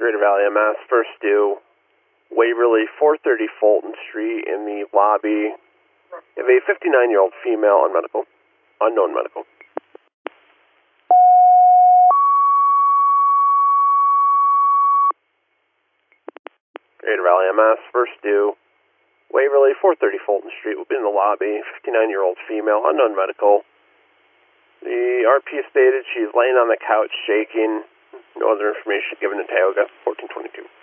Greater Valley MS, first due, Waverly, 430 Fulton Street in the lobby. You have a 59-year-old female on medical, unknown medical. Greater Valley MS, first due, Waverly, 430 Fulton Street, will be in the lobby, 59-year-old female, unknown medical. The RP stated she's laying on the couch shaking. No other information given to Tioga, 1422.